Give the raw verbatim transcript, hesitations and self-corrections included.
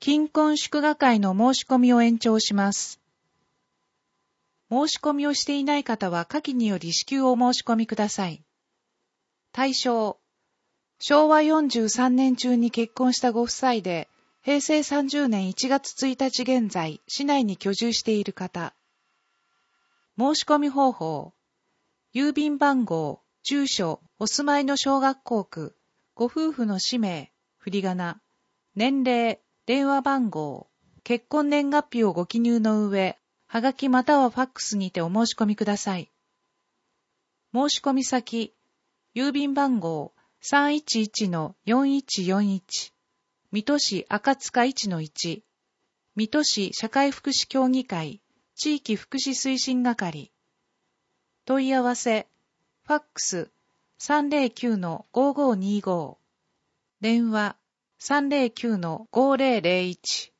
金婚祝賀会の申し込みを延長します。申し込みをしていない方は下記により至急お申し込みください。対象、しょうわよんじゅうさんねん中に結婚したご夫妻で、へいせいさんじゅうねんいちがつついたち現在、市内に居住している方。申し込み方法、郵便番号、住所、お住まいの小学校区、ご夫婦の氏名、振り仮名、年齢、電話番号、結婚年月日をご記入の上、はがきまたはファックスにてお申し込みください。申し込み先、郵便番号 さんいちいちのよんいちよんいち、水戸市赤塚 いちのいち、水戸市社会福祉協議会地域福祉推進係。問い合わせ、ファックス さんぜろきゅうのごごにご、電話 さんぜろきゅうのごぜろぜろいち。